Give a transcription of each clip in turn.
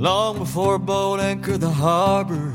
long before a boat anchored the harbor,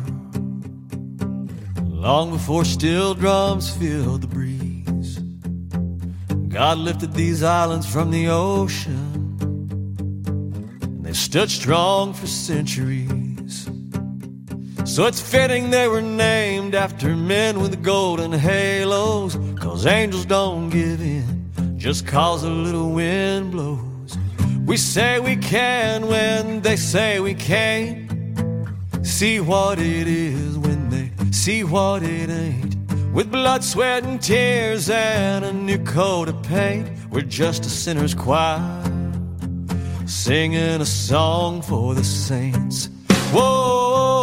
long before steel drums filled the breeze. God lifted these islands from the ocean, and they stood strong for centuries. So it's fitting they were named after men with golden halos, 'cause angels don't give in just 'cause a little wind blows. We say we can when they say we can't. See what it is when they see what it ain't. With blood, sweat, and tears and a new coat of paint, we're just a sinner's choir, singing a song for the saints. Whoa,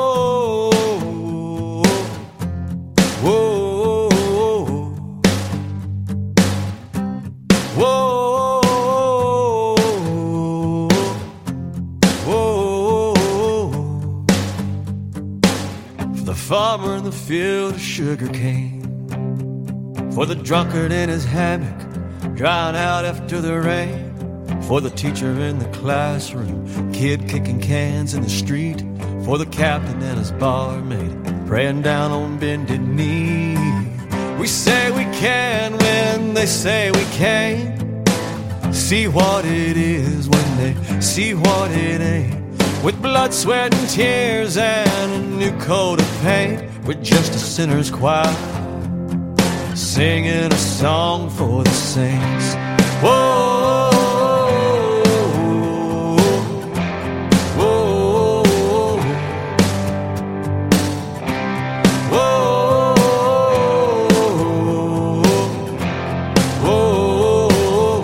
whoa, whoa. Farmer in the field of sugar cane, for the drunkard in his hammock drying out after the rain, for the teacher in the classroom, kid kicking cans in the street, for the captain and his barmaid praying down on bended knee. We say we can when they say we can't. See what it is when they see what it ain't. With blood, sweat, and tears and a new coat of paint, we're just a sinner's choir, singing a song for the saints. Whoa, whoa, whoa, whoa.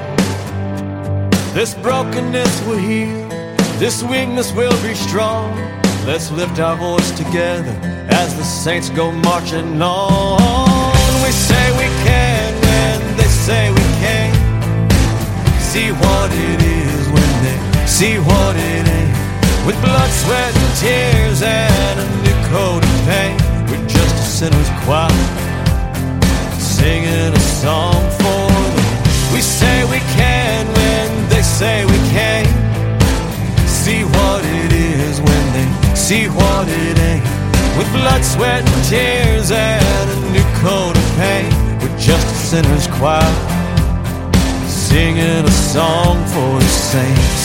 This brokenness will heal, this weakness will be strong. Let's lift our voice together as the saints go marching on. We say we can when they say we can't. See what it is when they see what it ain't. With blood, sweat, and tears and a new coat of paint, we're just a sinner's choir, singing a song for them. We say we can when they say we can't. See what it is when they see what it ain't. With blood, sweat, and tears and a new coat of paint, we're just a sinner's choir, singing a song for the saints.